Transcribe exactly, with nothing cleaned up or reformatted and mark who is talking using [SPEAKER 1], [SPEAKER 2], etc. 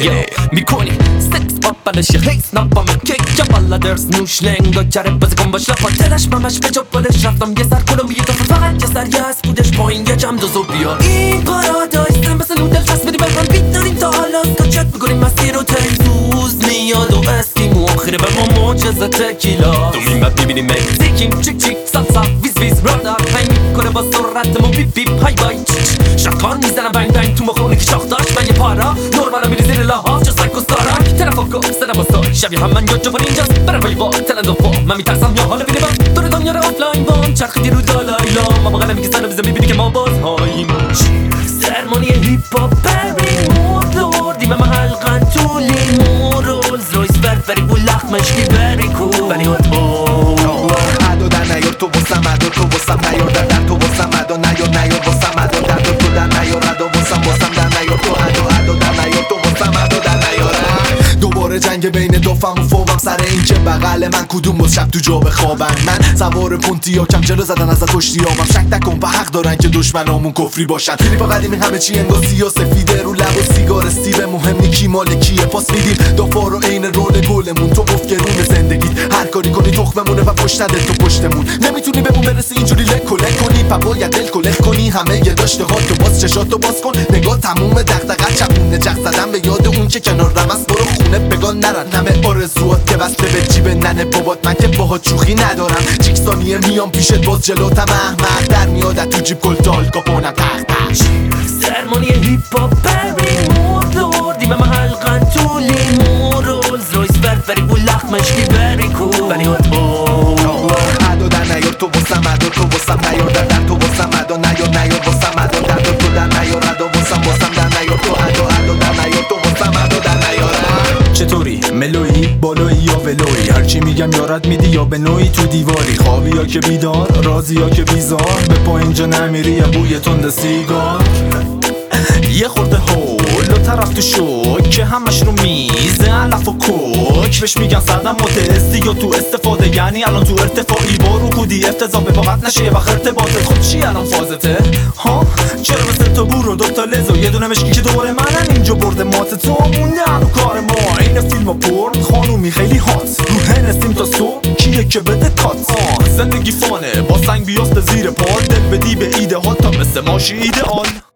[SPEAKER 1] میکنی سکس با بلش حیث نبا من کیک یا بالا درس نوش لنگا کره بازی کن باش لپا دلش ممش به جا بالش رفتم یه سر کلو یه دفعه فقط یه سر یه از بودش پایین یه جم دوزو بیا این پارادایسم مثل نودل فست بدی برم بیت داریم تا حالا سکچت بگوریم مسیر و تیزوز میاد و اسکیم و آخره به ما معجزه تکیلا تو میمد میبینی مکزیکیم چیک چیک سالسا ویز ویز رادار پنگ میکنه با سرعتمون بیپ بیپ های بای شاکان میزنم بنگ بنگ تو مخونه که شاخ داشت من یه پارا نورمالا میری زیر لاحاف جا سایکو سارا تلفاکو سنم و سای شبیه هم من یا جوان اینجاست برم بایی با تلند و فا من میترسم یا حالا بینه با دور دنیا رو آفلاین بام چرخیدی رو دالای لام ما بغلم میگه سنو بزن میبینی که ما باز هاییم سرمانی هیپ هاپ بری مردردی من حلقن طولی مورولز رویس برفری و لخت مشکی بری کول ولی هات
[SPEAKER 2] عدو در نیار تو بسم عدو تو بسم نیار در در تو بسم عدو نیار نیار بسم عدو در تو تو در نیار عدو بسم بسم در نیار تو عدو عدو در نیار تو بسم عدو در نیار دوباره جنگ بین دوفم و فوقم سر این که بغل من کدوم باز شب تو جا بخوابن من سوار پونتی ها کم جلو زدن از کشتیامم شک نکن و حق دارن که دشمنامون کفری باشن کلیپ قدیمی همه چی انگار سیاه سفیده رو لب و سیگار استیو مهم نی کی مال کیه پاس میدیم دافا رو عین رول گلمون تو مفکرون زندگیت هر کاری کنی تخممونه و پشت نده تو پشتمون نمیتونی بهمون برسی اینجوری لک و لک کنی پا باید دل کلک کنی همه یه داشته ها تو باز چشاتو باز کن نگاه تموم دغدغه چپونه جق زدن به یاد اون که کنارم است برو خونه بگان نرن همه آرزوات که بسته به جیب ننه بابات من که باهات شوخی ندارم چیک ثانیه میام پیشت باز جلوتم احمق در میادت تو جیب کل دال کاپونم تخت تخت
[SPEAKER 1] سرمانی هیپ هاپ بری مردردی من حلقن طولی مورولز رویس برفری و لخت مشکی بری کول ولی هات
[SPEAKER 2] عدو در نیار تو بسم عدو تو بسم نیار در در تو بسم عدو نیار نیار بسم عدو در تو تو در نیار عدو بسم بسم در نیار تو عدو عدو در نیار تو بسم عدو در نیار
[SPEAKER 3] چطوری؟ ملویی؟ بالایی یا ولویی؟ هرچی میگم یارت میدی یا به نوعی تو دیواری خوابی یا که بیدار رازی یا که بیزار به پایین جا نمیری یا بوی تند سیگار یه خورده هول و طرف تو شک که همش رو میزه علف و کوک بهش میگن سردم متعزی یا تو استفاده یعنی الان تو ارتفاعی با رو کودی افتضاح به وقت نشه وقت ارتباطت خب چی الان فازته ها چرا مثل تو بور و دوتا لز و یه دونه مشکی که دوباره منن اینجا برده مات تو موندن و کار ما این فیلم و پرن خانومی خیلی هات رو هنسیم تا صبح کیه که بده کات زندگی فانه با سنگ بیافته زیر پا دل بدی به ایده ها تا مثل ماشی ایدئال